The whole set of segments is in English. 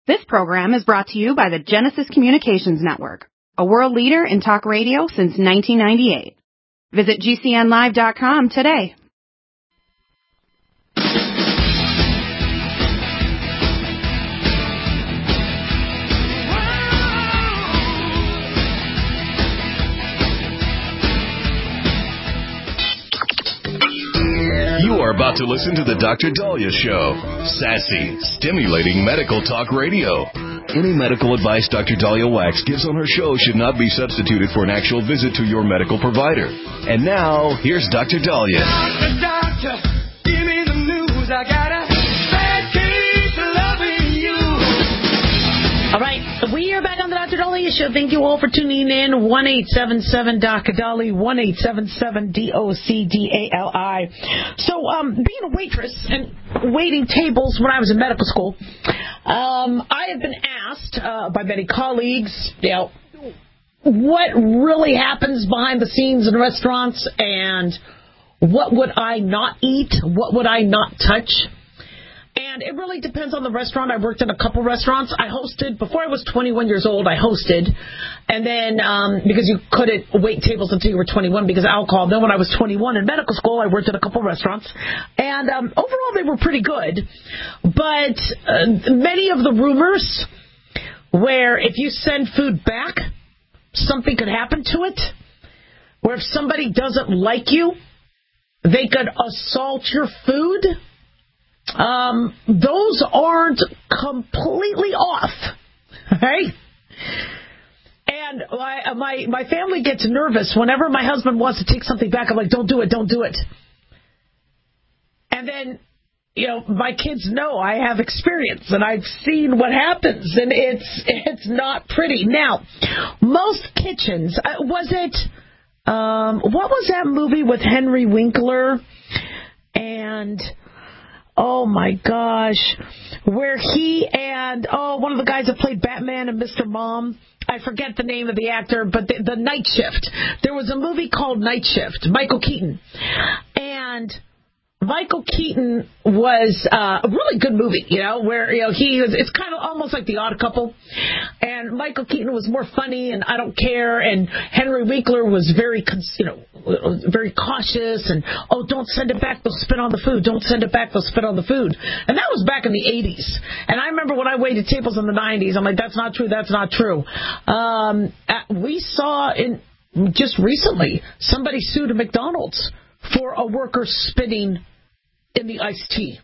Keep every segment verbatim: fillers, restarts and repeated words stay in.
This program is brought to you by the Genesis Communications Network, a world leader in talk radio since nineteen ninety-eight. Visit G C N live dot com today. You are about to listen to the Doctor Daliah Show. Sassy, stimulating medical talk radio. Any medical advice Doctor Daliah Wax gives on her show should not be substituted for an actual visit to your medical provider. And now, here's Doctor Daliah. Doctor, doctor, give me the news. I got a bad case of loving you. All right, we are back on the Doctor Daliah Show. Thank you all for tuning in. one eight seven seven D O C D A L I, one eight seven seven D O C D A L I. So, um, being a waitress and waiting tables when I was in medical school, um, I have been asked uh, by many colleagues, you know, what really happens behind the scenes in restaurants and what would I not eat, what would I not touch. And it really depends on the restaurant. I worked in a couple restaurants. I hosted, before I was twenty-one years old, I hosted. And then, um, because you couldn't wait tables until you were twenty-one because of alcohol. Then when I was twenty-one in medical school, I worked at a couple restaurants. And um, overall, they were pretty good. But uh, many of the rumors where if you send food back, something could happen to it. Where if somebody doesn't like you, they could assault your food. Um, those aren't completely off, right? And my, my my family gets nervous whenever my husband wants to take something back. I'm like, don't do it, don't do it. And then, you know, my kids know I have experience and I've seen what happens, and it's it's not pretty. Now, most kitchens, uh, was it, um, what was that movie with Henry Winkler and... Oh, my gosh, where he and, oh, one of the guys that played Batman and Mister Mom, I forget the name of the actor, but the, the Night Shift. There was a movie called Night Shift, Michael Keaton. And Michael Keaton was uh, a really good movie, you know, where, you know, he was, it's kind of almost like The Odd Couple. And Michael Keaton was more funny and I don't care. And Henry Winkler was very, you know, very cautious and, oh, don't send it back, they'll spit on the food. Don't send it back, they'll spit on the food. And that was back in the eighties. And I remember when I waited tables in the nineties, I'm like, that's not true, that's not true. Um, we saw in just recently somebody sued a McDonald's for a worker spitting in the iced tea.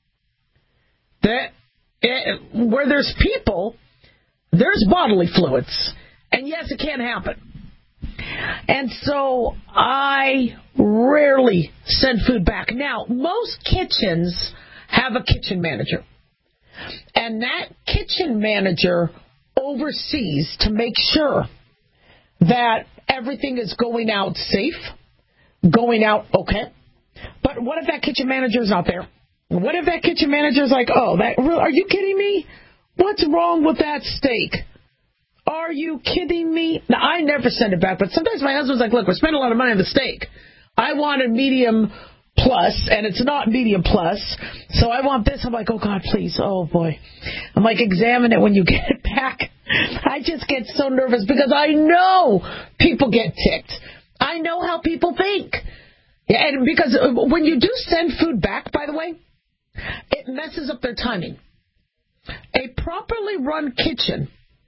That it, where there's people, there's bodily fluids. And yes, it can happen. And so I rarely send food back. Now, most kitchens have a kitchen manager. And that kitchen manager oversees to make sure that everything is going out safe, going out okay. But what if that kitchen manager's not there? What if that kitchen manager's like, oh, that, are you kidding me? What's wrong with that steak? Are you kidding me? Now, I never send it back, but sometimes my husband's like, look, we're spending a lot of money on the steak. I wanted medium plus, and it's not medium plus, so I want this. I'm like, oh, God, please. Oh, boy. I'm like, examine it when you get it back. I just get so nervous because I know people get ticked. I know how people think. Yeah, and because when you do send food back, by the way, it messes up their timing. A properly run kitchen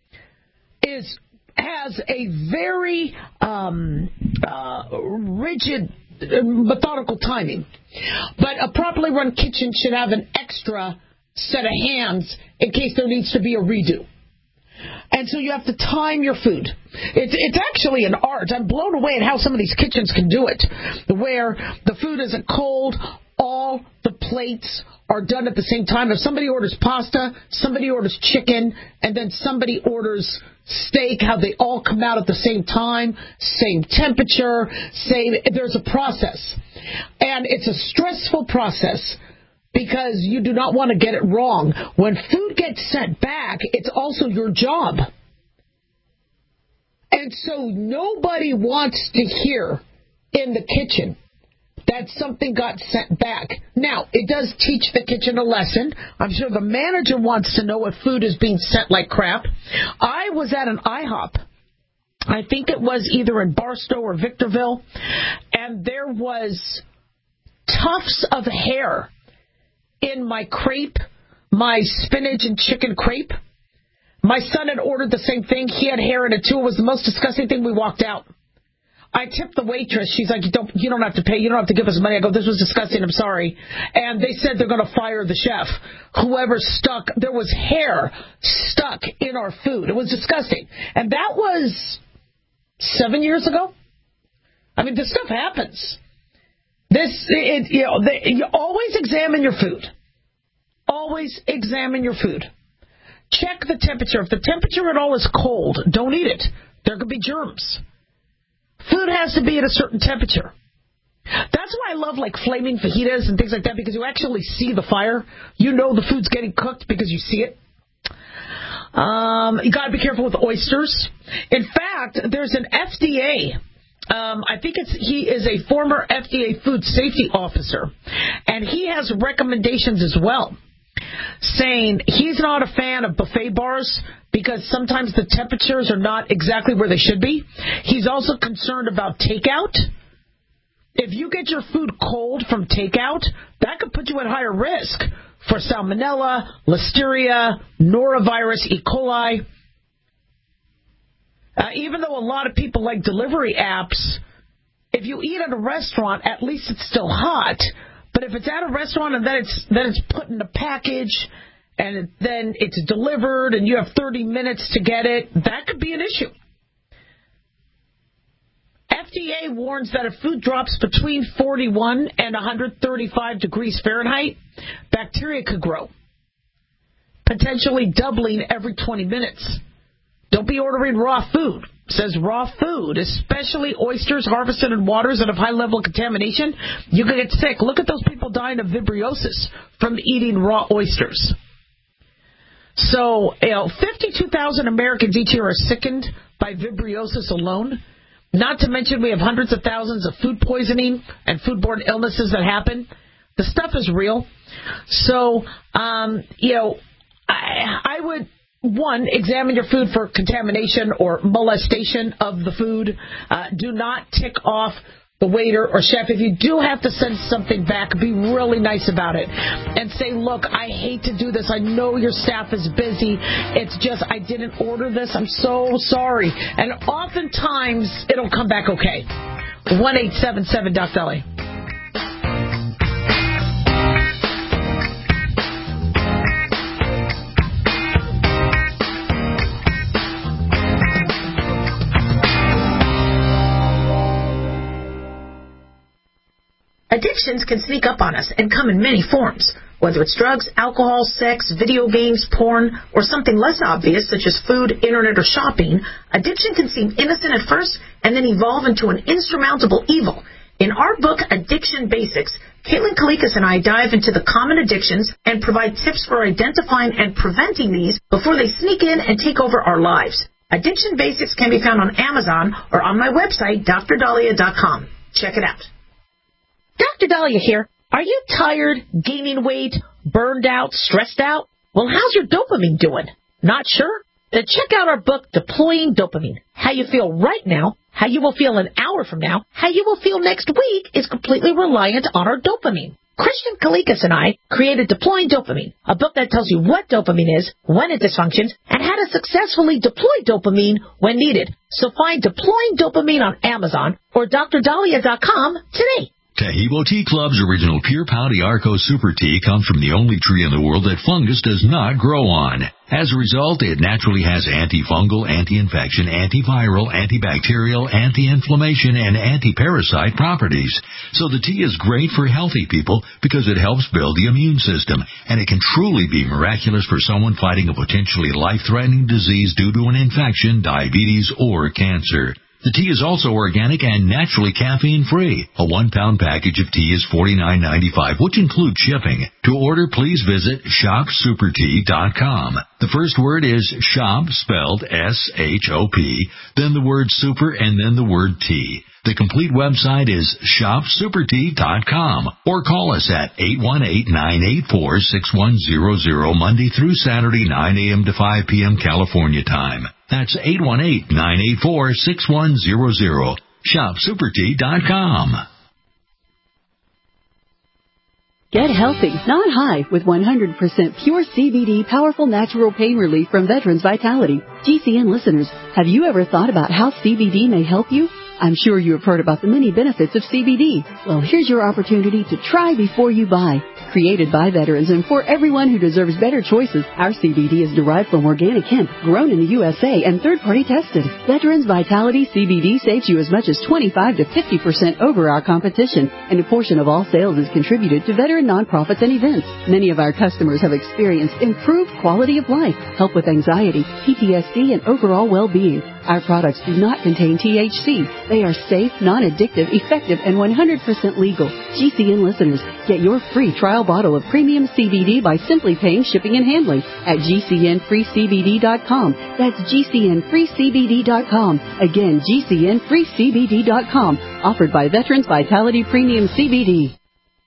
is has a very um, uh, rigid, methodical timing. But a properly run kitchen should have an extra set of hands in case there needs to be a redo. And so you have to time your food. It's, it's actually an art. I'm blown away at how some of these kitchens can do it, where the food isn't cold, all the plates are done at the same time. If somebody orders pasta, somebody orders chicken, and then somebody orders steak, how they all come out at the same time, same temperature, same. There's a process. And it's a stressful process because you do not want to get it wrong. When food gets sent back, it's also your job. And so nobody wants to hear in the kitchen that something got sent back. Now, it does teach the kitchen a lesson. I'm sure the manager wants to know if food is being sent like crap. I was at an IHOP. I think it was either in Barstow or Victorville, and there was tufts of hair in my crepe, my spinach and chicken crepe. My son had ordered the same thing. He had hair in it, too. It was the most disgusting thing. We walked out. I tipped the waitress. She's like, you don't, you don't have to pay. You don't have to give us money. I go, this was disgusting. I'm sorry. And they said they're going to fire the chef. Whoever stuck, there was hair stuck in our food. It was disgusting. And that was seven years ago. I mean, this stuff happens. This, it, you know, they, you always examine your food. Always examine your food. Check the temperature. If the temperature at all is cold, don't eat it. There could be germs. Food has to be at a certain temperature. That's why I love like flaming fajitas and things like that, because you actually see the fire. You know the food's getting cooked because you see it. Um, you got to be careful with oysters. In fact, there's an F D A. Um, I think it's he is a former F D A food safety officer, and he has recommendations as well, saying he's not a fan of buffet bars because sometimes the temperatures are not exactly where they should be. He's also concerned about takeout. If you get your food cold from takeout, that could put you at higher risk for salmonella, listeria, norovirus, E. coli. Uh, even though a lot of people like delivery apps, if you eat at a restaurant, at least it's still hot. But if it's at a restaurant and then it's then it's put in a package and it, then it's delivered and you have thirty minutes to get it, that could be an issue. F D A warns that if food drops between forty-one and one hundred thirty-five degrees Fahrenheit, bacteria could grow, potentially doubling every twenty minutes. Don't be ordering raw food. It says raw food, especially oysters harvested in waters that have high level of contamination, you can get sick. Look at those people dying of vibriosis from eating raw oysters. So, you know, fifty-two thousand Americans each year are sickened by vibriosis alone. Not to mention we have hundreds of thousands of food poisoning and foodborne illnesses that happen. The stuff is real. So, um, you know, I, I would... One, examine your food for contamination or molestation of the food. Uh, do not tick off the waiter or chef. If you do have to send something back, be really nice about it and say, look, I hate to do this. I know your staff is busy. It's just I didn't order this. I'm so sorry. And oftentimes it'll come back okay. one eight seven seven Doctor Dolly. Addictions can sneak up on us and come in many forms, whether it's drugs, alcohol, sex, video games, porn, or something less obvious such as food, internet, or shopping. Addiction can seem innocent at first and then evolve into an insurmountable evil. In our book, Addiction Basics, Caitlin Kalikas and I dive into the common addictions and provide tips for identifying and preventing these before they sneak in and take over our lives. Addiction Basics can be found on Amazon or on my website, D R Dahlia dot com. Check it out. Doctor Dahlia here. Are you tired, gaining weight, burned out, stressed out? Well, how's your dopamine doing? Not sure? Then check out our book, Deploying Dopamine. How you feel right now, how you will feel an hour from now, how you will feel next week is completely reliant on our dopamine. Christian Kalikas and I created Deploying Dopamine, a book that tells you what dopamine is, when it dysfunctions, and how to successfully deploy dopamine when needed. So find Deploying Dopamine on Amazon or D R Dahlia dot com today. Taheebo Tea Club's original Pure Pouty Arco Super Tea comes from the only tree in the world that fungus does not grow on. As a result, it naturally has antifungal, anti-infection, antiviral, antibacterial, anti-inflammation, and anti-parasite properties. So the tea is great for healthy people because it helps build the immune system, and it can truly be miraculous for someone fighting a potentially life-threatening disease due to an infection, diabetes, or cancer. The tea is also organic and naturally caffeine-free. A one-pound package of tea is forty-nine ninety-five, which includes shipping. To order, please visit shop super tea dot com. The first word is shop, spelled S H O P, then the word super, and then the word tea. The complete website is shop super tea dot com or call us at eight one eight, nine eight four, six one zero zero Monday through Saturday, nine a.m. to five p.m. California time. That's eight one eight, nine eight four, six one zero zero. shop super tea dot com. Get healthy, not high, with one hundred percent pure C B D powerful natural pain relief from Veterans Vitality. G C N listeners, have you ever thought about how C B D may help you? I'm sure you have heard about the many benefits of C B D. Well, here's your opportunity to try before you buy. Created by veterans and for everyone who deserves better choices, our C B D is derived from organic hemp, grown in the U S A and third-party tested. Veterans Vitality C B D saves you as much as twenty-five to fifty percent over our competition, and a portion of all sales is contributed to veteran nonprofits and events. Many of our customers have experienced improved quality of life, help with anxiety, P T S D, and overall well-being. Our products do not contain T H C. They are safe, non-addictive, effective, and one hundred percent legal. G C N listeners, get your free trial bottle of premium C B D by simply paying shipping and handling at G C N free C B D dot com. That's G C N free C B D dot com. Again, G C N free C B D dot com. Offered by Veterans Vitality Premium C B D.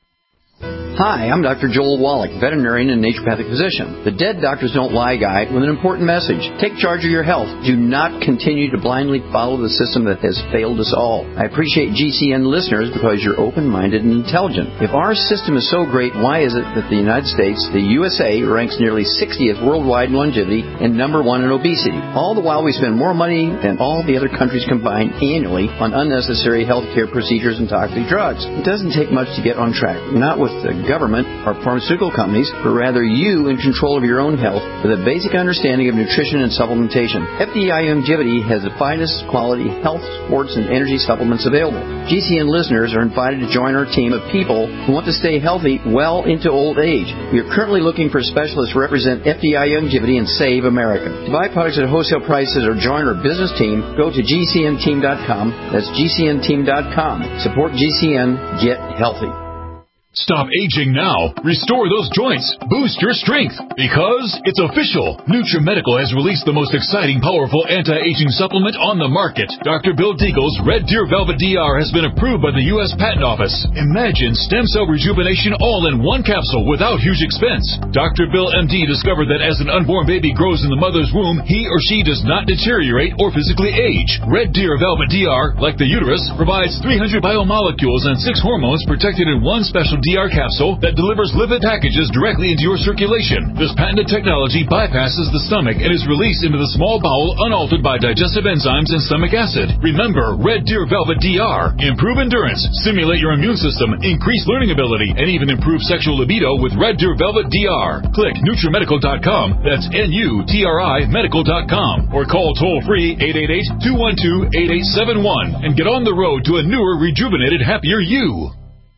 Hi, I'm Doctor Joel Wallach, veterinarian and naturopathic physician. The Dead Doctors Don't Lie guide with an important message. Take charge of your health. Do not continue to blindly follow the system that has failed us all. I appreciate G C N listeners because you're open-minded and intelligent. If our system is so great, why is it that the United States, the U S A, ranks nearly sixtieth worldwide in longevity and number one in obesity? All the while we spend more money than all the other countries combined annually on unnecessary healthcare procedures and toxic drugs. It doesn't take much to get on track. Not with the government or pharmaceutical companies, but rather you in control of your own health with a basic understanding of nutrition and supplementation. F D I Longevity has the finest quality health, sports, and energy supplements available. G C N listeners are invited to join our team of people who want to stay healthy well into old age. We are currently looking for specialists to represent F D I Longevity and Save America. To buy products at wholesale prices or join our business team, go to G C N team dot com. That's G C N team dot com. Support G C N. Get healthy. Stop aging now. Restore those joints. Boost your strength. Because it's official. NutriMedical has released the most exciting, powerful anti-aging supplement on the market. Doctor Bill Deagle's Red Deer Velvet D R has been approved by the U S Patent Office. Imagine stem cell rejuvenation all in one capsule without huge expense. Doctor Bill M D discovered that as an unborn baby grows in the mother's womb, he or she does not deteriorate or physically age. Red Deer Velvet D R, like the uterus, provides three hundred biomolecules and six hormones protected in one special D R capsule that delivers lipid packages directly into your circulation. This patented technology bypasses the stomach and is released into the small bowel unaltered by digestive enzymes and stomach acid. Remember, Red Deer Velvet D R. Improve endurance, stimulate your immune system, increase learning ability, and even improve sexual libido with Red Deer Velvet D R. Click NutriMedical dot com. That's N U T R I Medical dot com. Or call toll-free eight eight eight, two one two, eight eight seven one and get on the road to a newer, rejuvenated, happier you.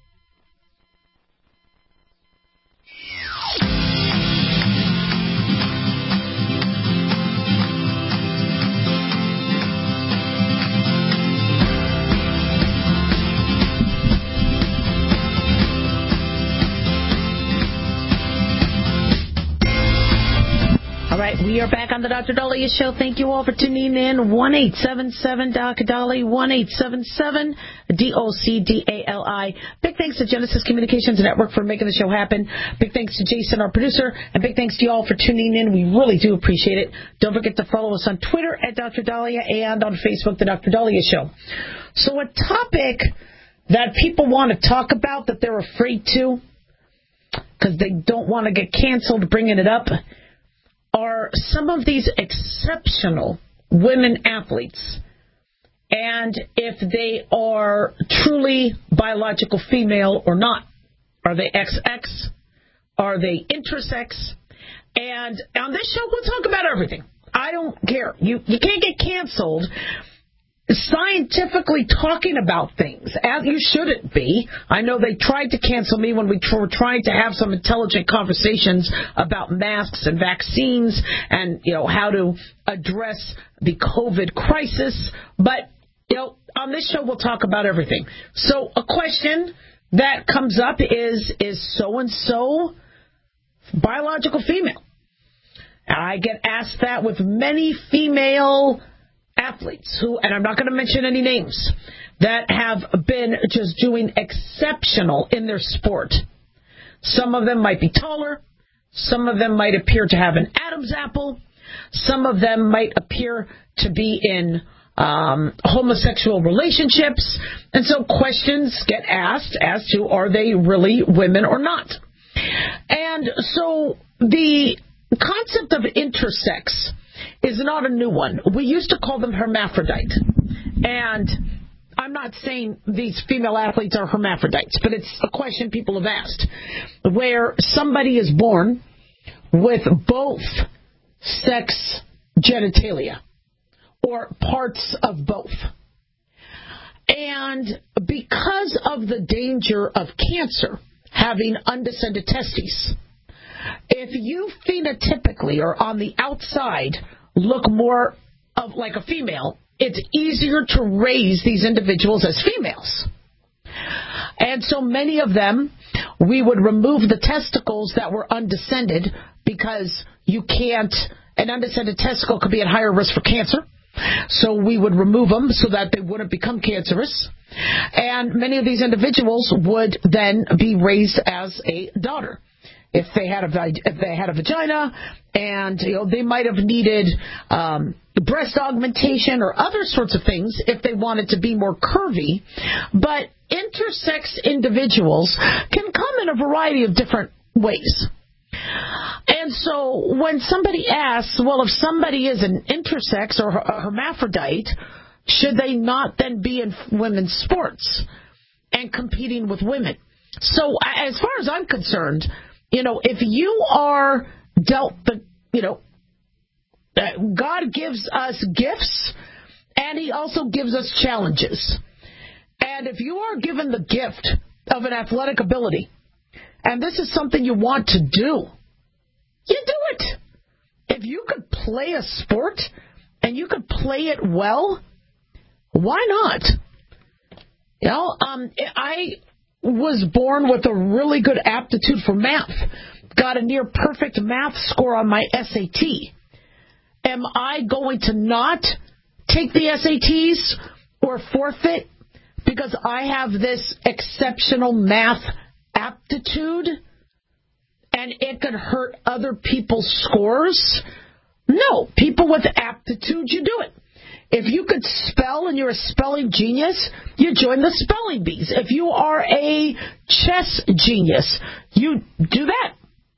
We are back on the Doctor Dahlia Show. Thank you all for tuning in. one eight seven seven Doctor Dolly, one eight seven seven D O C D A L I. Big thanks to Genesis Communications Network for making the show happen. Big thanks to Jason, our producer, and big thanks to you all for tuning in. We really do appreciate it. Don't forget to follow us on Twitter at Doctor Dahlia and on Facebook, the Doctor Dahlia Show. So a topic that people want to talk about that they're afraid to because they don't want to get canceled bringing it up are some of these exceptional women athletes, and if they are truly biological female or not. Are they X X? Are they intersex? And on this show, we'll talk about everything. I don't care. You you can't get canceled scientifically talking about things, as you shouldn't be. I know they tried to cancel me when we were trying to have some intelligent conversations about masks and vaccines and, you know, how to address the COVID crisis. But, you know, on this show, we'll talk about everything. So a question that comes up is, is so-and-so biological female? I get asked that with many female athletes who, and I'm not going to mention any names, that have been just doing exceptional in their sport. Some of them might be taller. Some of them might appear to have an Adam's apple. Some of them might appear to be in um, homosexual relationships. And so questions get asked as to are they really women or not. And so the concept of intersex is not a new one. We used to call them hermaphrodite. And I'm not saying these female athletes are hermaphrodites, but it's a question people have asked, where somebody is born with both sex genitalia or parts of both. And because of the danger of cancer having undescended testes, if you phenotypically or on the outside look more of like a female, it's easier to raise these individuals as females. And so many of them, we would remove the testicles that were undescended because you can't, an undescended testicle could be at higher risk for cancer. So we would remove them so that they wouldn't become cancerous. And many of these individuals would then be raised as a daughter. If they had a if they had a vagina, and you know they might have needed um, breast augmentation or other sorts of things if they wanted to be more curvy. But intersex individuals can come in a variety of different ways. And so when somebody asks, well, if somebody is an intersex or a hermaphrodite, should they not then be in women's sports and competing with women? So as far as I'm concerned, you know, if you are dealt the, you know, God gives us gifts and he also gives us challenges. And if you are given the gift of an athletic ability, and this is something you want to do, you do it. If you could play a sport and you could play it well, why not? You know, um, I was born with a really good aptitude for math. Got a near perfect math score on my S A T. Am I going to not take the S A Ts or forfeit because I have this exceptional math aptitude and it could hurt other people's scores? No. People with aptitude, you do it. If you could spell and you're a spelling genius, you join the spelling bees. If you are a chess genius, you do that.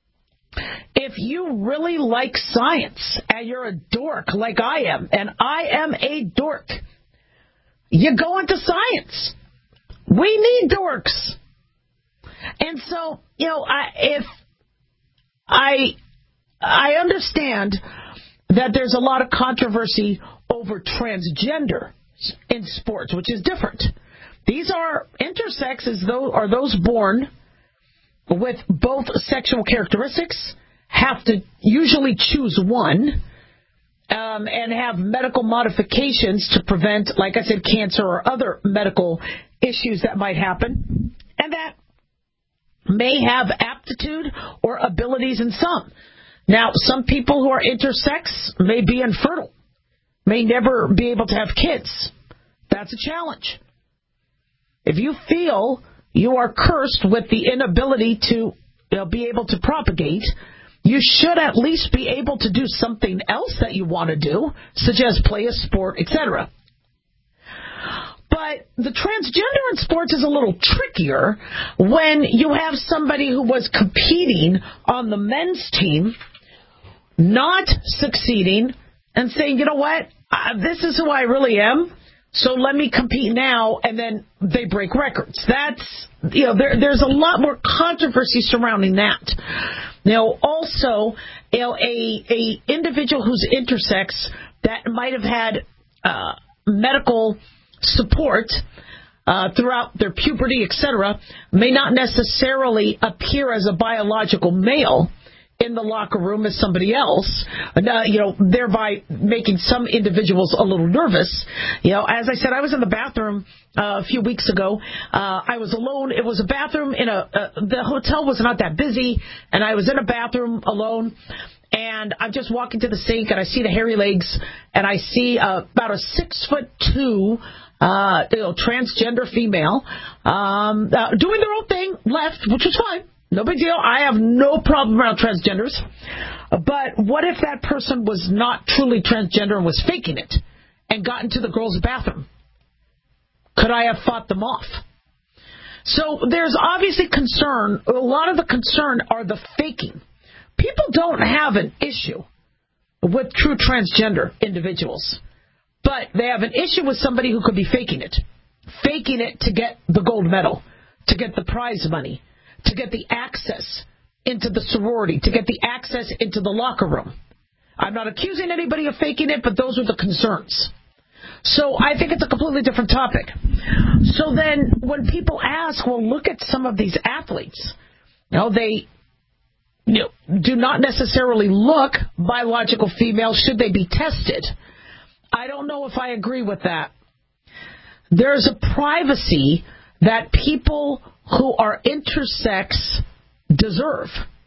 If you really like science and you're a dork like I am, and I am a dork, you go into science. We need dorks. And so, you know, I, if I I understand that there's a lot of controversy over transgender in sports, which is different. These are intersex, as though are those born with both sexual characteristics, have to usually choose one, um, and have medical modifications to prevent, like I said, cancer or other medical issues that might happen, and that may have aptitude or abilities in some. Now, some people who are intersex may be infertile, may never be able to have kids. That's a challenge. If you feel you are cursed with the inability to you know, be able to propagate, you should at least be able to do something else that you want to do, such as play a sport, et cetera. But the transgender in sports is a little trickier when you have somebody who was competing on the men's team, not succeeding, and saying, you know what, uh, this is who I really am, so let me compete now, and then they break records. That's, you know, there, there's a lot more controversy surrounding that. Now, also, you know, a, a individual who's intersex that might have had uh, medical support uh, throughout their puberty, et cetera, may not necessarily appear as a biological male in the locker room as somebody else, uh, you know, thereby making some individuals a little nervous. You know, as I said, I was in the bathroom uh, a few weeks ago. Uh, I was alone. It was a bathroom in a, uh, the hotel was not that busy, and I was in a bathroom alone. And I'm just walking to the sink, and I see the hairy legs, and I see uh, about a six foot two uh, you know, transgender female, um, uh, doing their own thing, left, which was fine. No big deal. I have no problem around transgenders. But what if that person was not truly transgender and was faking it and got into the girls' bathroom? Could I have fought them off? So there's obviously concern. A lot of the concern are the faking. People don't have an issue with true transgender individuals, but they have an issue with somebody who could be faking it. Faking it to get the gold medal, to get the prize money, to get the access into the sorority, to get the access into the locker room. I'm not accusing anybody of faking it, but those are the concerns. So I think it's a completely different topic. So then when people ask, well, look at some of these athletes, you know, they you know, do not necessarily look biological female. Should they be tested? I don't know if I agree with that. There's a privacy that people who are intersex deserve.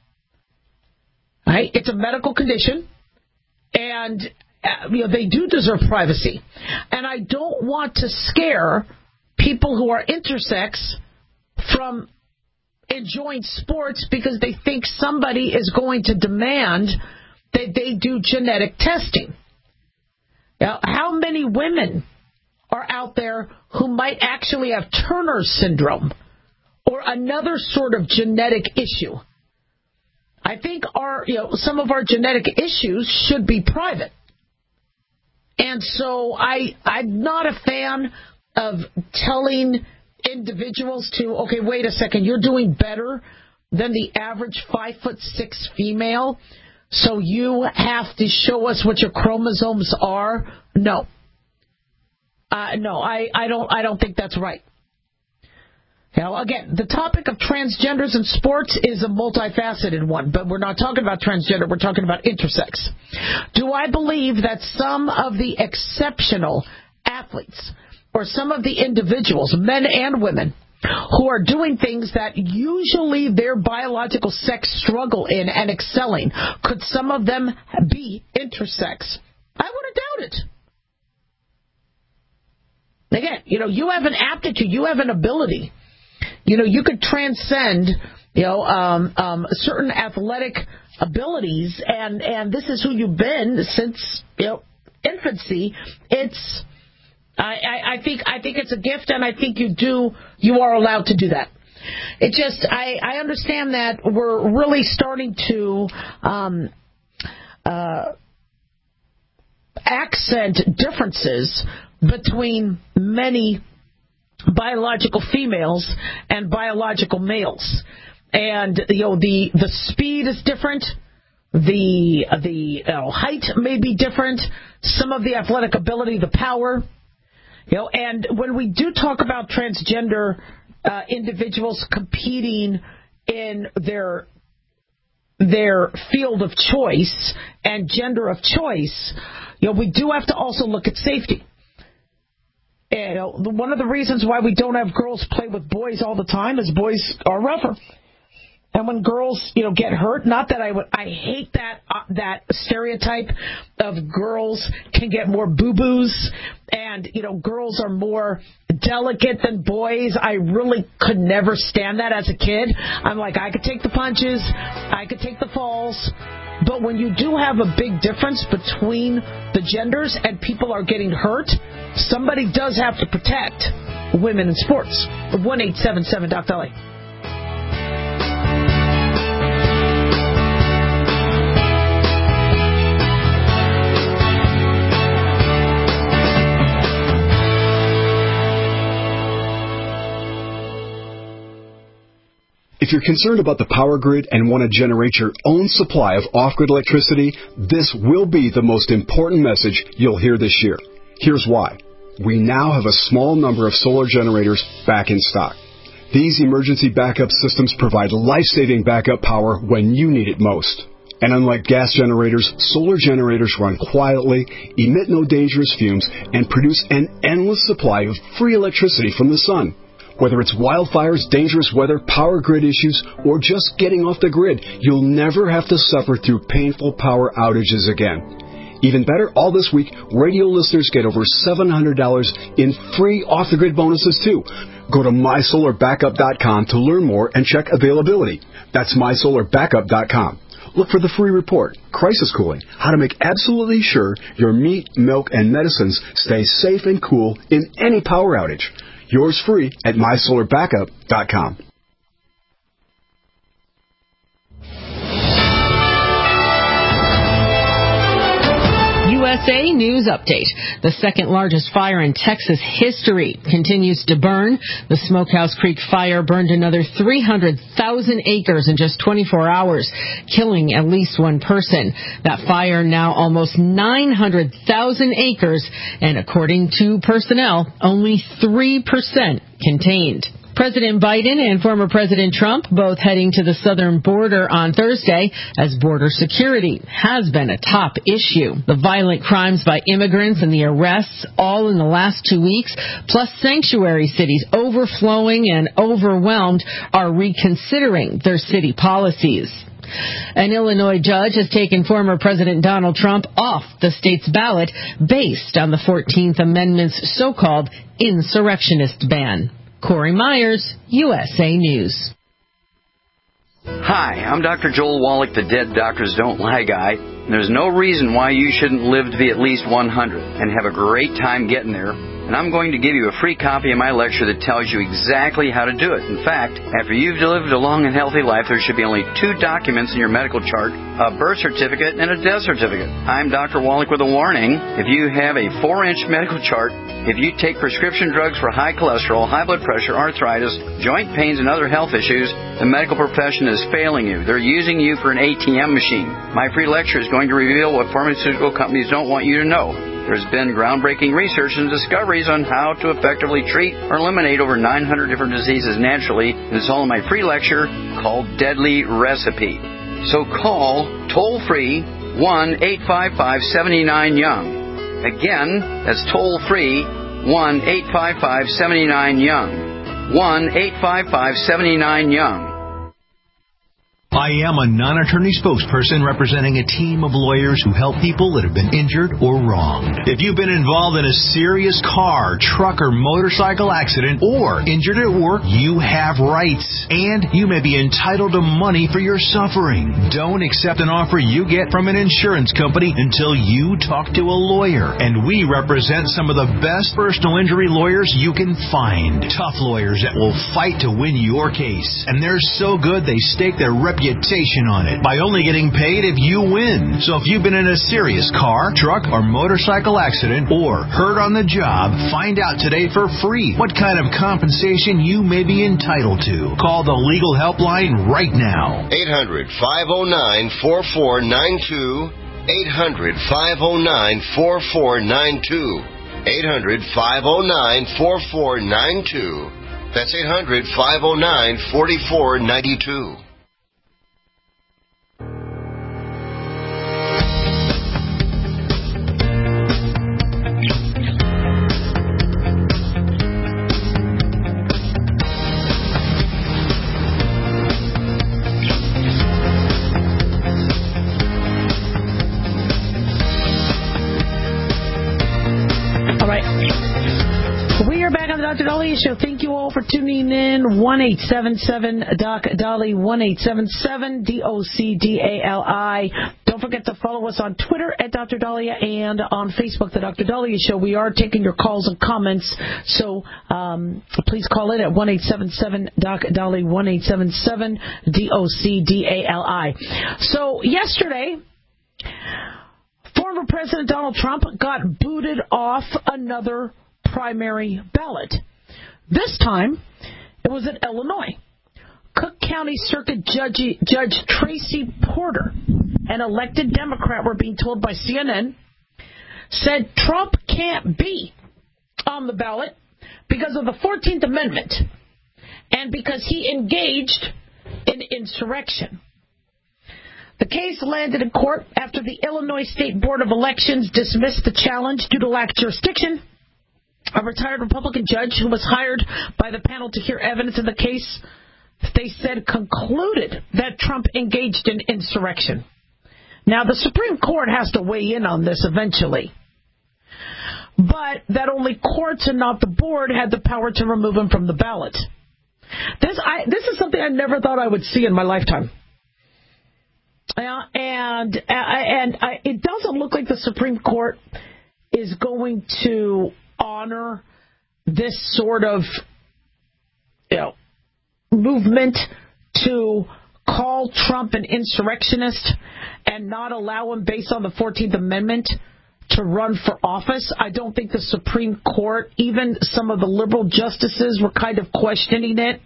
Right? It's a medical condition, and uh, you know, they do deserve privacy. And I don't want to scare people who are intersex from enjoying sports because they think somebody is going to demand that they do genetic testing. Now, how many women are out there who might actually have Turner syndrome or another sort of genetic issue? I think our, you know, some of our genetic issues should be private. And so I, I'm not a fan of telling individuals to, okay, wait a second, you're doing better than the average five foot six female, so you have to show us what your chromosomes are. No. Uh, no, I, I don't I don't think that's right. Now, again, the topic of transgenders in sports is a multifaceted one, but we're not talking about transgender, we're talking about intersex. Do I believe that some of the exceptional athletes or some of the individuals, men and women, who are doing things that usually their biological sex struggle in and excelling, could some of them be intersex? I wouldn't doubt it. Again, you know, you have an aptitude, you have an ability. You know, you could transcend, you know, um, um, certain athletic abilities, and, and this is who you've been since, you know, infancy. It's, I, I, I think, I think it's a gift, and I think you do, you are allowed to do that. It just, I, I understand that we're really starting to, um, uh, accent differences between many biological females and biological males, and you know the the speed is different, the the you know, height may be different, some of the athletic ability, the power, you know. And when we do talk about transgender uh, individuals competing in their their field of choice and gender of choice, you know, we do have to also look at safety. You know, one of the reasons why we don't have girls play with boys all the time is boys are rougher. And when girls, you know, get hurt, not that I would, I hate that uh, that stereotype of girls can get more boo-boos and, you know, girls are more delicate than boys. I really could never stand that as a kid. I'm like, I could take the punches, I could take the falls. But when you do have a big difference between the genders and people are getting hurt, somebody does have to protect women in sports. one eight seven seven Doc Dolly. If you're concerned about the power grid and want to generate your own supply of off-grid electricity, this will be the most important message you'll hear this year. Here's why. We now have a small number of solar generators back in stock. These emergency backup systems provide life-saving backup power when you need it most. And unlike gas generators, solar generators run quietly, emit no dangerous fumes, and produce an endless supply of free electricity from the sun. Whether it's wildfires, dangerous weather, power grid issues, or just getting off the grid, you'll never have to suffer through painful power outages again. Even better, all this week, radio listeners get over seven hundred dollars in free off-the-grid bonuses, too. Go to my solar backup dot com to learn more and check availability. That's my solar backup dot com. Look for the free report, Crisis Cooling, how to make absolutely sure your meat, milk, and medicines stay safe and cool in any power outage. Yours free at my solar backup dot com. U S A News Update. The second largest fire in Texas history continues to burn. The Smokehouse Creek fire burned another three hundred thousand acres in just twenty-four hours, killing at least one person. That fire now almost nine hundred thousand acres, and according to personnel, only three percent contained. President Biden and former President Trump both heading to the southern border on Thursday as border security has been a top issue. The violent crimes by immigrants and the arrests all in the last two weeks, plus sanctuary cities overflowing and overwhelmed, are reconsidering their city policies. An Illinois judge has taken former President Donald Trump off the state's ballot based on the fourteenth Amendment's so-called insurrectionist ban. Corey Myers, U S A News. Hi, I'm Doctor Joel Wallach, the Dead Doctors Don't Lie guy. And there's no reason why you shouldn't live to be at least one hundred and have a great time getting there. And I'm going to give you a free copy of my lecture that tells you exactly how to do it. In fact, after you've lived a long and healthy life, there should be only two documents in your medical chart, a birth certificate and a death certificate. I'm Doctor Wallach with a warning. If you have a four-inch medical chart, if you take prescription drugs for high cholesterol, high blood pressure, arthritis, joint pains, and other health issues, the medical profession is failing you. They're using you for an A T M machine. My free lecture is going to reveal what pharmaceutical companies don't want you to know. There's been groundbreaking research and discoveries on how to effectively treat or eliminate over nine hundred different diseases naturally, and it's all in my free lecture called Deadly Recipe. So call toll-free one eight five five, seven nine, young. Again, that's toll-free one eight five five, seven nine, young. one eight five five, seven nine, young. I am a non-attorney spokesperson representing a team of lawyers who help people that have been injured or wronged. If you've been involved in a serious car, truck, or motorcycle accident or injured at work, you have rights, and you may be entitled to money for your suffering. Don't accept an offer you get from an insurance company until you talk to a lawyer, and we represent some of the best personal injury lawyers you can find. Tough lawyers that will fight to win your case, and they're so good they stake their reputation on it by only getting paid if you win. So if you've been in a serious car, truck, or motorcycle accident or hurt on the job, find out today for free what kind of compensation you may be entitled to. Call the legal helpline right now. eight hundred, five oh nine, four four nine two. eight hundred, five oh nine, four four nine two. eight hundred, five oh nine, four four nine two. That's eight hundred, five oh nine, four four nine two. Doctor Dolly Show. Thank you all for tuning in. one eight seven seven Doc Dolly, one eight seven seven D O C D A L I. Don't forget to follow us on Twitter at Doctor Dahlia and on Facebook, The Doctor Dahlia Show. We are taking your calls and comments, so um, please call in at one eight seven seven Doc Dolly, one eight seven seven D O C D A L I. So yesterday, former President Donald Trump got booted off another primary ballot. This time, it was in Illinois. Cook County Circuit Judge, Judge Tracy Porter, an elected Democrat, we're being told by C N N, said Trump can't be on the ballot because of the fourteenth Amendment and because he engaged in insurrection. The case landed in court after the Illinois State Board of Elections dismissed the challenge due to lack of jurisdiction. A retired Republican judge who was hired by the panel to hear evidence in the case, they said, concluded that Trump engaged in insurrection. Now, the Supreme Court has to weigh in on this eventually. But that only courts and not the board had the power to remove him from the ballot. This I, this is something I never thought I would see in my lifetime. Uh, and uh, and uh, it doesn't look like the Supreme Court is going to honor this sort of, you know, movement to call Trump an insurrectionist and not allow him, based on the fourteenth Amendment, to run for office. I don't think the Supreme Court, even some of the liberal justices, were kind of questioning it.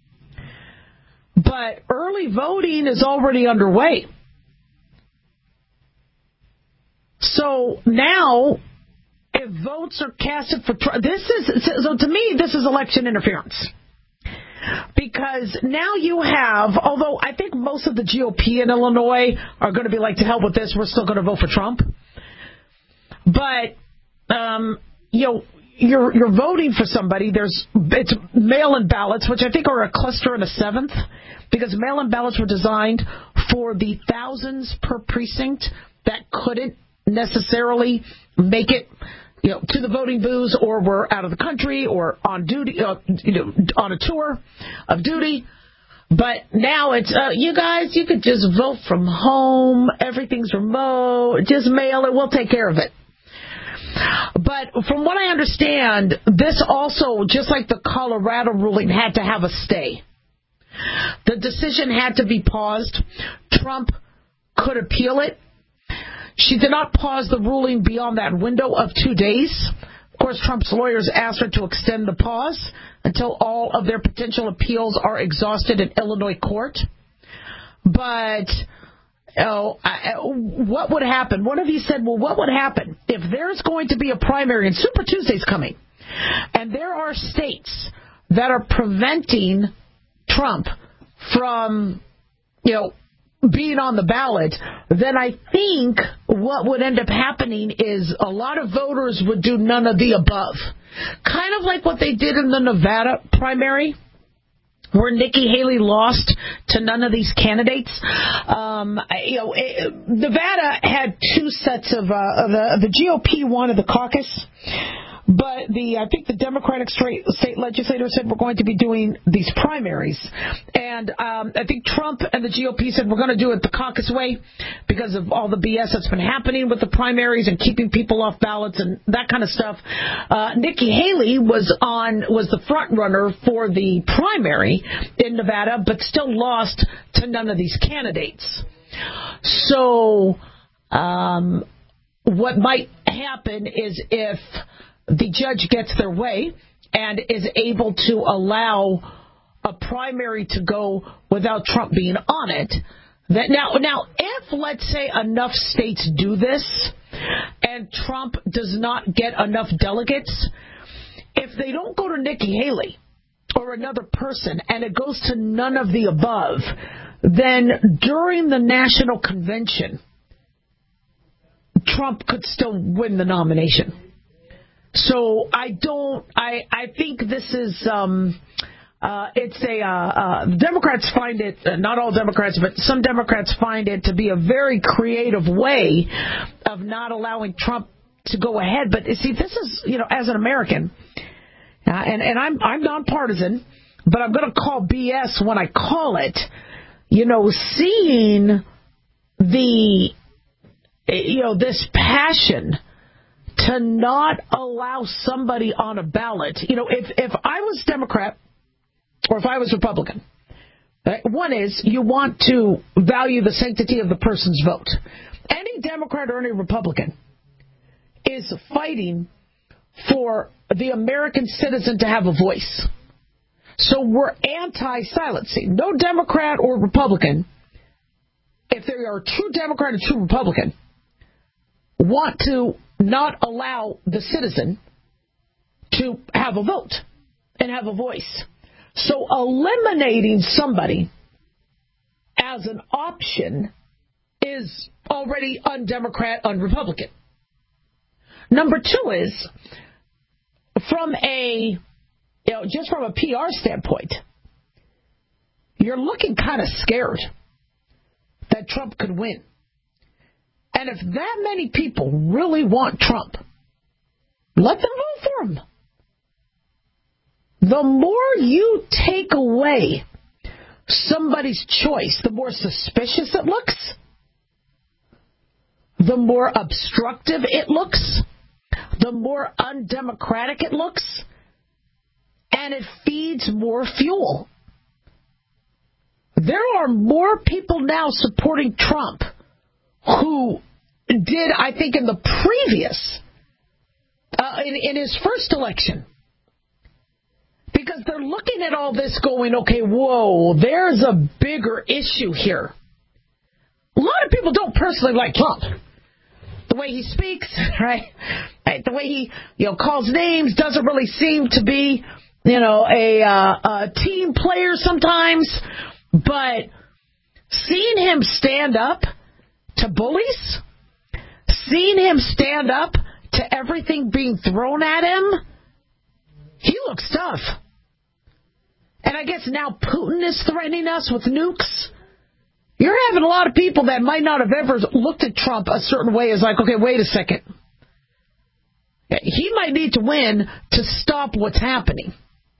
But early voting is already underway. So now, if votes are casted for Trump, this is, so to me, this is election interference. Because now you have, although I think most of the G O P in Illinois are going to be like, to hell with this, we're still going to vote for Trump. But, um, you know, you're, you're voting for somebody. There's, it's mail-in ballots, which I think are a cluster and a seventh, because mail-in ballots were designed for the thousands per precinct that couldn't necessarily make it, you know, to the voting booths, or were out of the country, or on duty, uh, you know, on a tour of duty. But now it's, uh, you guys, you could just vote from home. Everything's remote. Just mail it. We'll take care of it. But from what I understand, this also, just like the Colorado ruling, had to have a stay. The decision had to be paused. Trump could appeal it. She did not pause the ruling beyond that window of two days. Of course, Trump's lawyers asked her to extend the pause until all of their potential appeals are exhausted in Illinois court. But oh, I, what would happen? One of you said, well, what would happen if there's going to be a primary, and Super Tuesday's coming, and there are states that are preventing Trump from, you know, being on the ballot? Then I think what would end up happening is a lot of voters would do none of the above. Kind of like what they did in the Nevada primary, where Nikki Haley lost to none of these candidates. Um, you know, it, Nevada had two sets of, uh, of the, the G O P wanted the caucus, but the I think the Democratic state, state legislators said we're going to be doing these primaries. And um, I think Trump and the G O P said we're going to do it the caucus way because of all the B S that's been happening with the primaries and keeping people off ballots and that kind of stuff. Uh, Nikki Haley was on was the front runner for the primary in Nevada, but still lost to none of these candidates. So um, what might happen is if the judge gets their way and is able to allow a primary to go without Trump being on it. That now, now, if, let's say, enough states do this and Trump does not get enough delegates, if they don't go to Nikki Haley or another person and it goes to none of the above, then during the national convention, Trump could still win the nomination. So I don't, I, I think this is, um, uh, it's a, uh, uh, Democrats find it, uh, not all Democrats, but some Democrats find it to be a very creative way of not allowing Trump to go ahead. But see, this is, you know, as an American, uh, and, and I'm, I'm nonpartisan, but I'm going to call B S when I call it, you know, seeing the, you know, this passion to not allow somebody on a ballot. You know, if, if I was Democrat or if I was Republican, right, one is you want to value the sanctity of the person's vote. Any Democrat or any Republican is fighting for the American citizen to have a voice. So we're anti-silencing. No Democrat or Republican, if they are a true Democrat or true Republican, want to not allow the citizen to have a vote and have a voice. So eliminating somebody as an option is already undemocrat, unrepublican. Number two is, from a, you know, just from a P R standpoint, you're looking kind of scared that Trump could win. And if that many people really want Trump, let them vote for him. The more you take away somebody's choice, the more suspicious it looks, the more obstructive it looks, the more undemocratic it looks, and it feeds more fuel. There are more people now supporting Trump who did, I think, in the previous, uh, in, in his first election. Because they're looking at all this going, okay, whoa, there's a bigger issue here. A lot of people don't personally like Trump. The way he speaks, right? right the way he, you know, calls names doesn't really seem to be, you know, a, uh, a team player sometimes. But seeing him stand up to bullies, seeing him stand up to everything being thrown at him, he looks tough. And I guess now Putin is threatening us with nukes. You're having a lot of people that might not have ever looked at Trump a certain way as like, okay, wait a second. He might need to win to stop what's happening.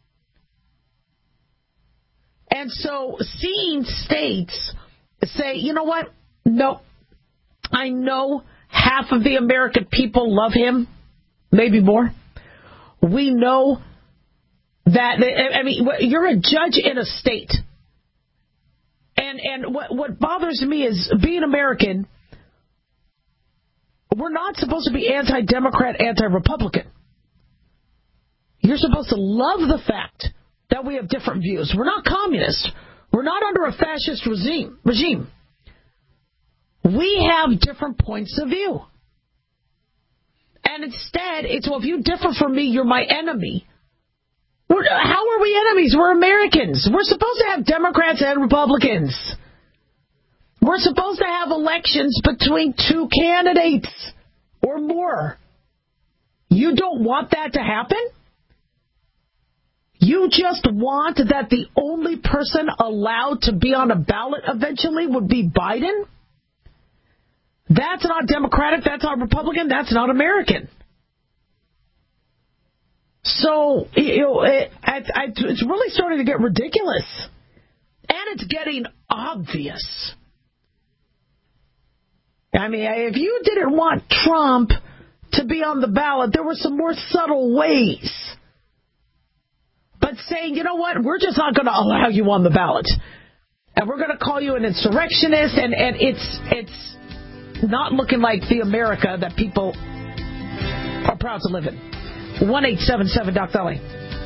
And so seeing states say, you know what? No, I know half of the American people love him, maybe more. We know that, I mean, you're a judge in a state. And and what, what bothers me is, being American, we're not supposed to be anti-Democrat, anti-Republican. You're supposed to love the fact that we have different views. We're not communist. We're not under a fascist regime. regime. We have different points of view. And instead, it's, well, if you differ from me, you're my enemy. We're, how are we enemies? We're Americans. We're supposed to have Democrats and Republicans. We're supposed to have elections between two candidates or more. You don't want that to happen? You just want that the only person allowed to be on a ballot eventually would be Biden? That's not Democratic, that's not Republican, that's not American. So, you know, it, I, I, it's really starting to get ridiculous. And it's getting obvious. I mean, if you didn't want Trump to be on the ballot, there were some more subtle ways. But saying, you know what, we're just not going to allow you on the ballot. And we're going to call you an insurrectionist, and, and it's it's not looking like the America that people are proud to live in. one eight seven seven Doc Dolly.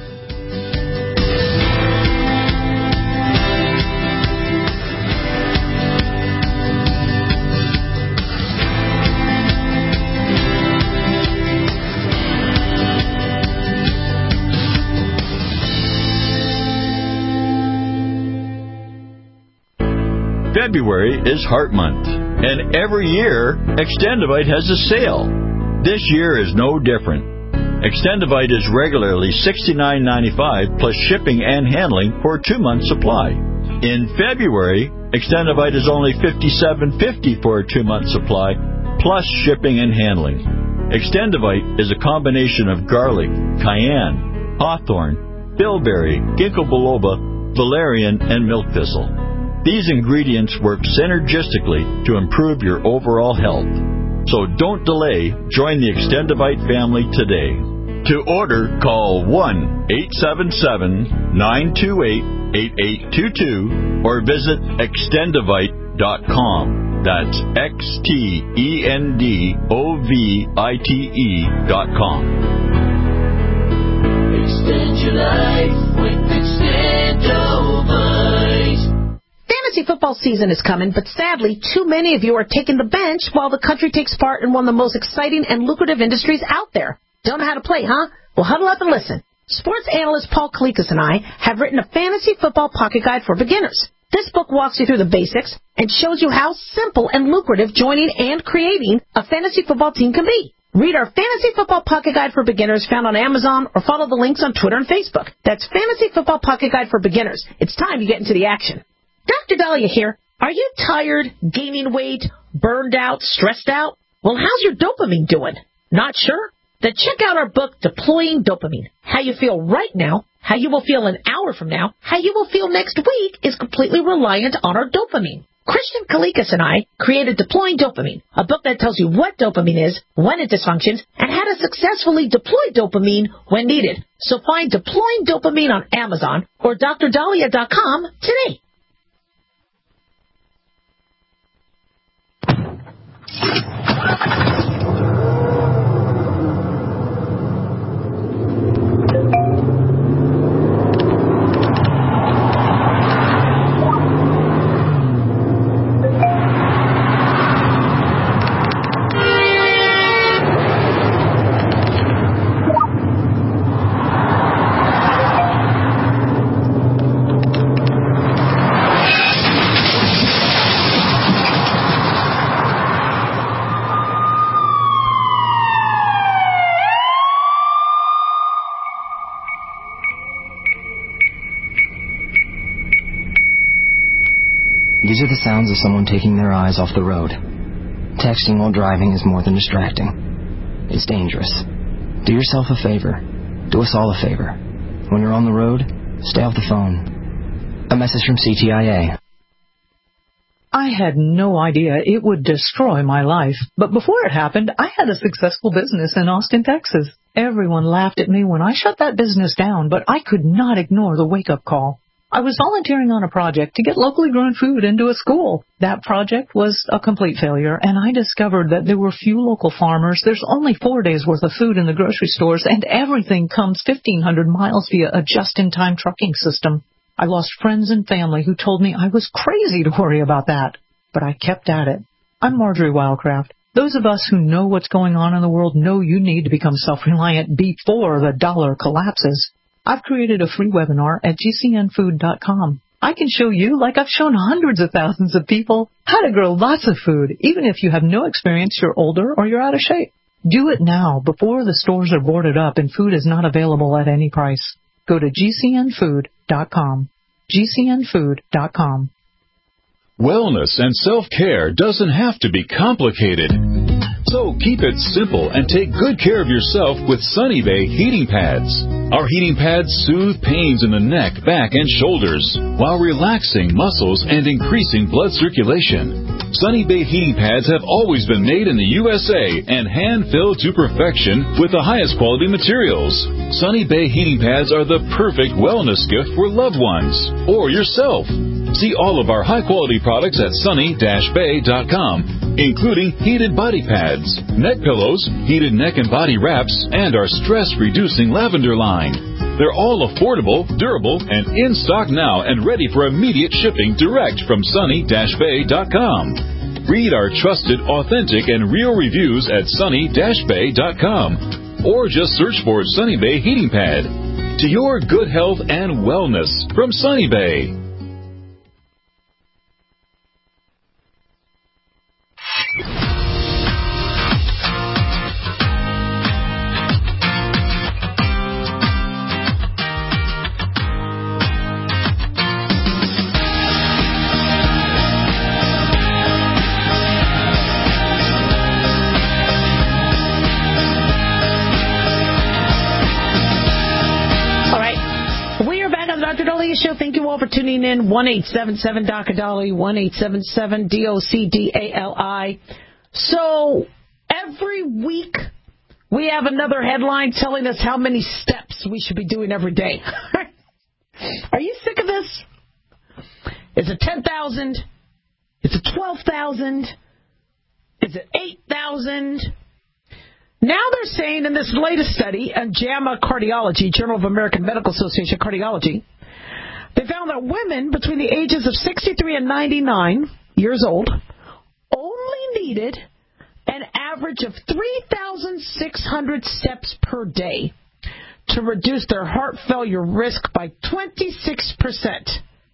February is Heart Month, and every year, Extendivite has a sale. This year is no different. Extendivite is regularly sixty-nine ninety-five plus shipping and handling for a two-month supply. In February, Extendivite is only fifty-seven fifty for a two-month supply plus shipping and handling. Extendivite is a combination of garlic, cayenne, hawthorn, bilberry, ginkgo biloba, valerian, and milk thistle. These ingredients work synergistically to improve your overall health. So don't delay. Join the Extendivite family today. To order, call one eight seven seven, nine two eight, eight eight two two or visit extendivite dot com. That's X T E N D O V I T E dot com. Extend your life with Extendivite. Fantasy football season is coming, but sadly, too many of you are taking the bench while the country takes part in one of the most exciting and lucrative industries out there. Don't know how to play, huh? Well, huddle up and listen. Sports analyst Paul Kalikas and I have written a fantasy football pocket guide for beginners. This book walks you through the basics and shows you how simple and lucrative joining and creating a fantasy football team can be. Read our Fantasy Football Pocket Guide for Beginners found on Amazon or follow the links on Twitter and Facebook. That's Fantasy Football Pocket Guide for Beginners. It's time you get into the action. Doctor Dahlia here. Are you tired, gaining weight, Burned out? Stressed out? Well, how's your dopamine doing? Not sure? Then check out our book, Deploying Dopamine. How you feel right now, how you will feel an hour from now, how you will feel next week is completely reliant on our dopamine. Christian Kalikas and I created Deploying Dopamine, a book that tells you what dopamine is, when it dysfunctions, and how to successfully deploy dopamine when needed. So find Deploying Dopamine on Amazon or D R Dahlia dot com today. These are the sounds of someone taking their eyes off the road. Texting while driving is more than distracting. It's dangerous. Do yourself a favor. Do us all a favor. When you're on the road, stay off the phone. A message from C T I A. I had no idea it would destroy my life. But before it happened, I had a successful business in Austin, Texas. Everyone laughed at me when I shut that business down, but I could not ignore the wake-up call. I was volunteering on a project to get locally grown food into a school. That project was a complete failure, and I discovered that there were few local farmers. There's only four days' worth of food in the grocery stores, and everything comes fifteen hundred miles via a just-in-time trucking system. I lost friends and family who told me I was crazy to worry about that, but I kept at it. I'm Marjorie Wildcraft. Those of us who know what's going on in the world know you need to become self-reliant before the dollar collapses. I've created a free webinar at G C N food dot com. I can show you, like I've shown hundreds of thousands of people, how to grow lots of food, even if you have no experience, you're older, or you're out of shape. Do it now, before the stores are boarded up and food is not available at any price. Go to G C N food dot com. G C N food dot com. Wellness and self-care doesn't have to be complicated. So keep it simple and take good care of yourself with Sunny Bay heating pads. Our heating pads soothe pains in the neck, back, and shoulders while relaxing muscles and increasing blood circulation. Sunny Bay heating pads have always been made in the U S A and hand-filled to perfection with the highest quality materials. Sunny Bay heating pads are the perfect wellness gift for loved ones or yourself. See all of our high-quality products at sunny dash bay dot com, including heated body pads, neck pillows, heated neck and body wraps, and our stress-reducing lavender line. They're all affordable, durable, and in stock now and ready for immediate shipping direct from sunny dash bay dot com. Read our trusted, authentic, and real reviews at sunny dash bay dot com or just search for Sunny Bay Heating Pad. To your good health and wellness from Sunny Bay. Show. Thank you all for tuning in. one eight seven seven D O C A D A L I, one eight seven seven D O C D A L I. So every week we have another headline telling us how many steps we should be doing every day. Are you sick of this? Is it ten thousand? Is it twelve thousand? Is it eight thousand? Now they're saying in this latest study in JAMA Cardiology, Journal of American Medical Association Cardiology, they found that women between the ages of sixty-three and ninety-nine years old only needed an average of three thousand six hundred steps per day to reduce their heart failure risk by twenty-six percent.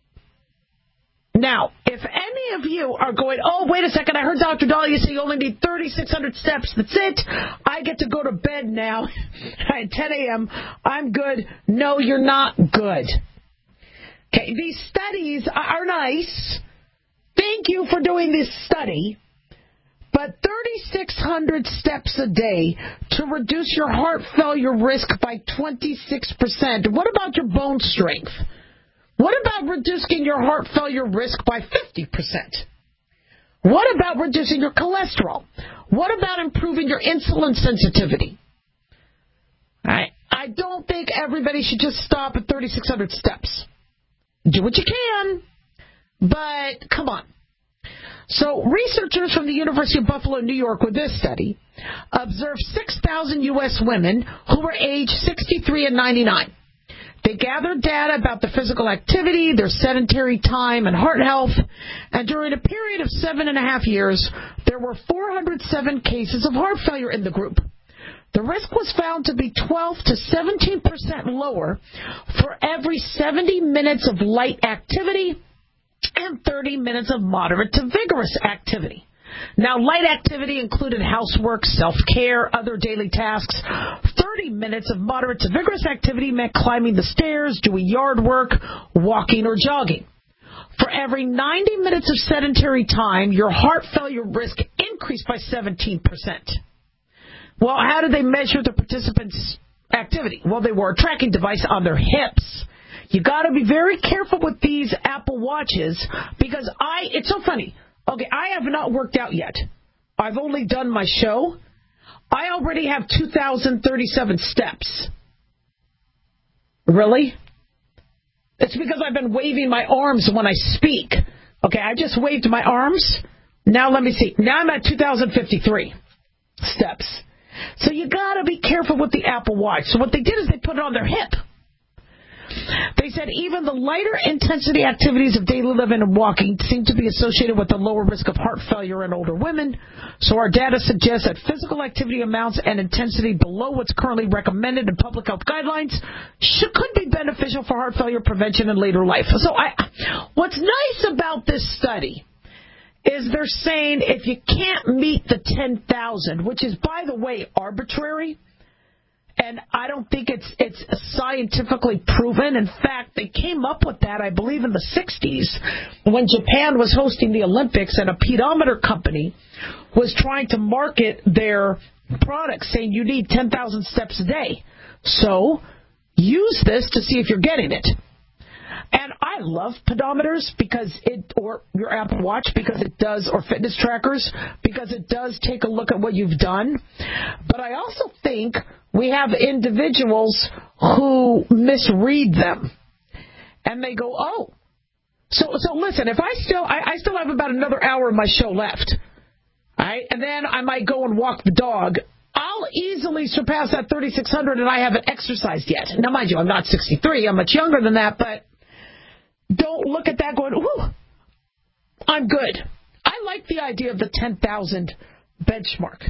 Now, if any of you are going, oh, wait a second, I heard Doctor Dahlia say you only need thirty-six hundred steps. That's it. I get to go to bed now at ten a.m. I'm good. No, you're not good. Okay, these studies are nice. Thank you for doing this study. but thirty-six hundred steps a day to reduce your heart failure risk by twenty-six percent. What about your bone strength? What about reducing your heart failure risk by fifty percent? What about reducing your cholesterol? What about improving your insulin sensitivity? I, I don't think everybody should just stop at thirty-six hundred steps. Do what you can, but come on. So researchers from the University of Buffalo, New York, with this study, observed six thousand U S women who were aged sixty-three and ninety-nine. They gathered data about their physical activity, their sedentary time, and heart health, and during a period of seven and a half years, there were four hundred seven cases of heart failure in the group. The risk was found to be twelve to seventeen percent lower for every seventy minutes of light activity and thirty minutes of moderate to vigorous activity. Now, light activity included housework, self-care, other daily tasks. thirty minutes of moderate to vigorous activity meant climbing the stairs, doing yard work, walking, or jogging. For every ninety minutes of sedentary time, your heart failure risk increased by seventeen percent. Well, how did they measure the participants' activity? Well, they wore a tracking device on their hips. You got to be very careful with these Apple Watches because I, it's so funny. Okay, I have not worked out yet. I've only done my show. I already have two thousand thirty-seven steps. Really? It's because I've been waving my arms when I speak. Okay, I just waved my arms. Now let me see. Now I'm at two thousand fifty-three steps. So you got to be careful with the Apple Watch. So what they did is they put it on their hip. They said even the lighter intensity activities of daily living and walking seem to be associated with a lower risk of heart failure in older women. So our data suggests that physical activity amounts and intensity below what's currently recommended in public health guidelines should, could be beneficial for heart failure prevention in later life. So I, what's nice about this study is they're saying if you can't meet the ten thousand, which is, by the way, arbitrary, and I don't think it's it's scientifically proven. In fact, they came up with that, I believe, in the sixties when Japan was hosting the Olympics and a pedometer company was trying to market their products saying you need ten thousand steps a day. So use this to see if you're getting it. And I love pedometers because it, or your Apple Watch because it does, or fitness trackers because it does take a look at what you've done. But I also think we have individuals who misread them, and they go, "Oh, so so." Listen, if I still, I, I still have about another hour of my show left, all right, and then I might go and walk the dog. I'll easily surpass that thirty-six hundred, and I haven't exercised yet. Now, mind you, I'm not sixty-three; I'm much younger than that, but. Don't look at that going, ooh, I'm good. I like the idea of the ten thousand benchmark.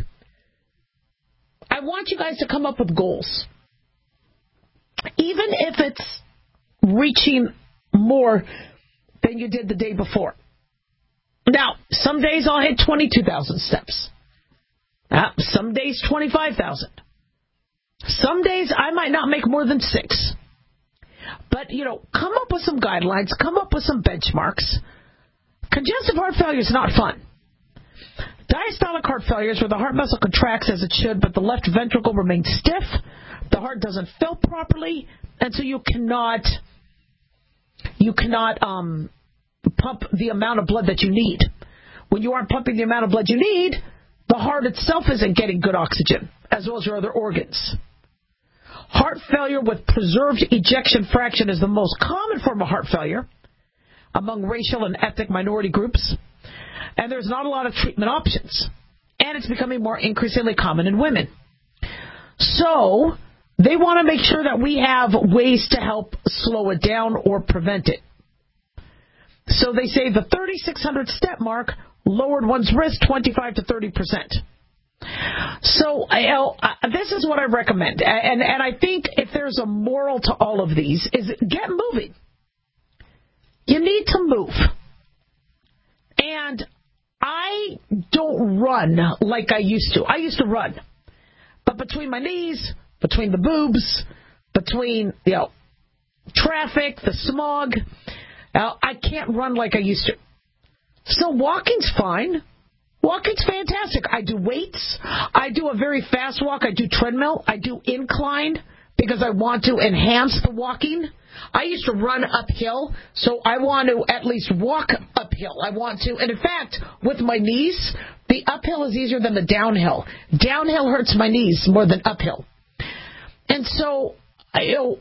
I want you guys to come up with goals. Even if it's reaching more than you did the day before. Now, some days I'll hit twenty-two thousand steps. Uh, some days twenty-five thousand. Some days I might not make more than six. But, you know, come up with some guidelines, come up with some benchmarks. Congestive heart failure is not fun. Diastolic heart failure is where the heart muscle contracts as it should, but the left ventricle remains stiff. The heart doesn't fill properly, and so you cannot you cannot um, pump the amount of blood that you need. When you aren't pumping the amount of blood you need, the heart itself isn't getting good oxygen, as well as your other organs. Heart failure with preserved ejection fraction is the most common form of heart failure among racial and ethnic minority groups. And there's not a lot of treatment options. And it's becoming more increasingly common in women. So they want to make sure that we have ways to help slow it down or prevent it. So they say the thirty-six hundred step mark lowered one's risk twenty-five to thirty percent. So you know, this is what I recommend. And, and I think if there's a moral to all of these is get moving. You need to move. And I don't run like I used to. I used to run. But between my knees, between the boobs, between, you know, traffic, the smog, uh, I can't run like I used to. So walking's fine. Walking's fantastic. I do weights. I do a very fast walk. I do treadmill. I do incline because I want to enhance the walking. I used to run uphill, so I want to at least walk uphill. I want to, and in fact, with my knees, the uphill is easier than the downhill. Downhill hurts my knees more than uphill. And so, you know,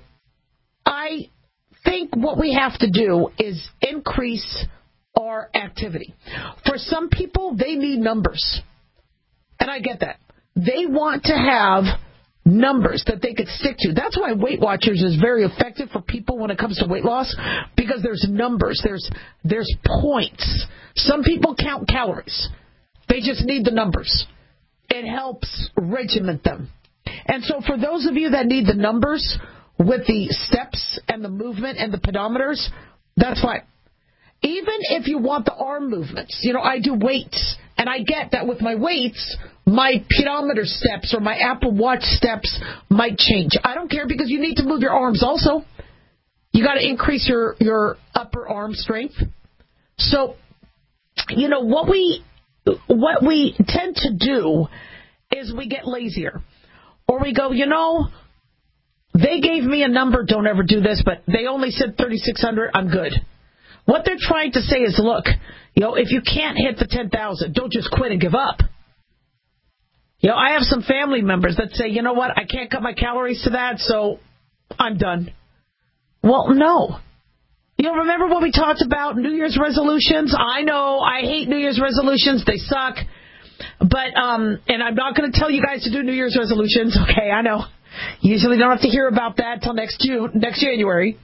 I think what we have to do is increase our activity. For some people, they need numbers. And I get that. They want to have numbers that they could stick to. That's why Weight Watchers is very effective for people when it comes to weight loss, because there's numbers, there's there's points. Some people count calories. They just need the numbers. It helps regiment them. And so for those of you that need the numbers with the steps and the movement and the pedometers, that's fine. Even if you want the arm movements, you know, I do weights, and I get that with my weights, my pedometer steps or my Apple Watch steps might change. I don't care, because you need to move your arms also. You got to increase your, your upper arm strength. So, you know, what we what we tend to do is we get lazier. Or we go, you know, they gave me a number, don't ever do this, but they only said thirty-six hundred, I'm good. What they're trying to say is, look, you know, if you can't hit the ten thousand, don't just quit and give up. You know, I have some family members that say, you know what, I can't cut my calories to that, so I'm done. Well, no. You know, remember when we talked about New Year's resolutions? I know, I hate New Year's resolutions. They suck. But, um, and I'm not going to tell you guys to do New Year's resolutions. Okay, I know. You usually don't have to hear about that till next June, next January.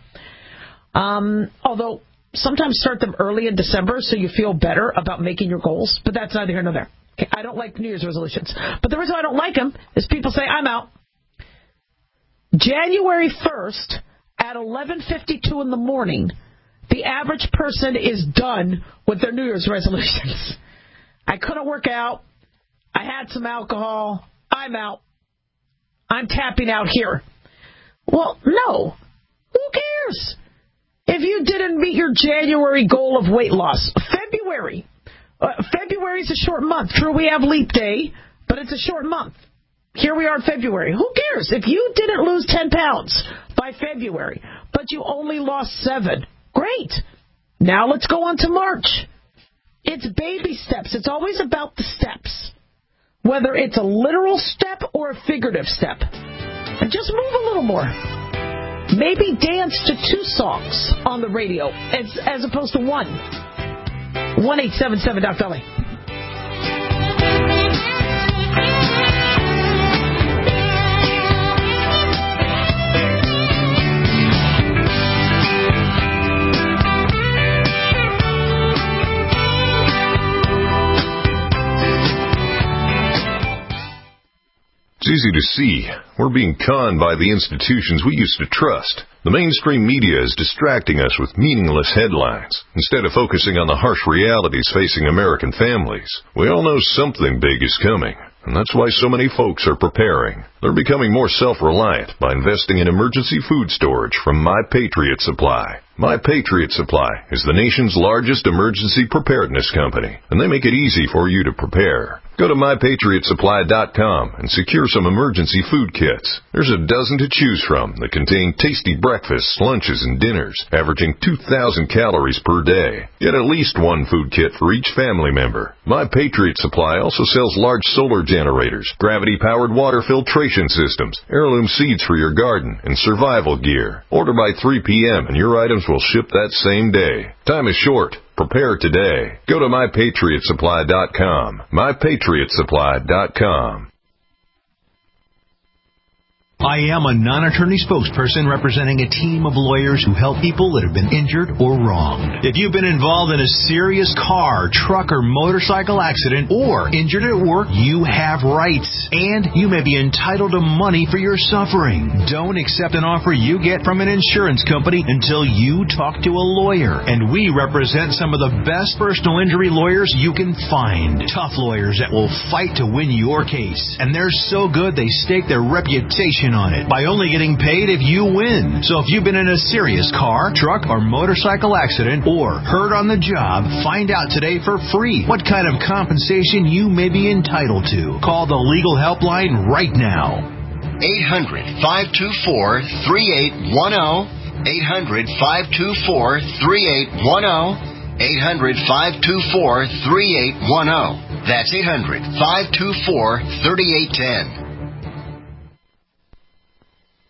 Um, although, sometimes start them early in December so you feel better about making your goals. But that's neither here nor there. Okay, I don't like New Year's resolutions. But the reason I don't like them is people say, I'm out. January first at eleven fifty-two in the morning, the average person is done with their New Year's resolutions. I couldn't work out. I had some alcohol. I'm out. I'm tapping out here. Well, no. Who cares? If you didn't meet your January goal of weight loss, February. Uh, February is a short month. True, we have leap day, but it's a short month. Here we are in February. Who cares? If you didn't lose ten pounds by February, but you only lost seven, great. Now let's go on to March. It's baby steps. It's always about the steps, whether it's a literal step or a figurative step. And just move a little more. Maybe dance to two songs on the radio as, as opposed to one. one eight seven seven Doc Dolly. It's easy to see. We're being conned by the institutions we used to trust. The mainstream media is distracting us with meaningless headlines, instead of focusing on the harsh realities facing American families. We all know something big is coming, and that's why so many folks are preparing. They're becoming more self-reliant by investing in emergency food storage from My Patriot Supply. My Patriot Supply is the nation's largest emergency preparedness company, and they make it easy for you to prepare. Go to my patriot supply dot com and secure some emergency food kits. There's a dozen to choose from that contain tasty breakfasts, lunches, and dinners, averaging two thousand calories per day. Get at least one food kit for each family member. My Patriot Supply also sells large solar generators, gravity-powered water filtration systems, heirloom seeds for your garden, and survival gear. Order by three p.m. and your items will ship that same day. Time is short. Prepare today. Go to my patriot supply dot com. my patriot supply dot com. I am a non-attorney spokesperson representing a team of lawyers who help people that have been injured or wronged. If you've been involved in a serious car, truck, or motorcycle accident or injured at work, you have rights, and you may be entitled to money for your suffering. Don't accept an offer you get from an insurance company until you talk to a lawyer, and we represent some of the best personal injury lawyers you can find. Tough lawyers that will fight to win your case, and they're so good they stake their reputation in on it by only getting paid if you win. So if you've been in a serious car, truck, or motorcycle accident or hurt on the job, find out today for free what kind of compensation you may be entitled to. Call the Legal Helpline right now. eight hundred, five two four, three eight one zero. eight hundred, five two four, three eight one zero. eight hundred, five two four, three eight one zero. That's eight hundred, five two four, three eight one zero.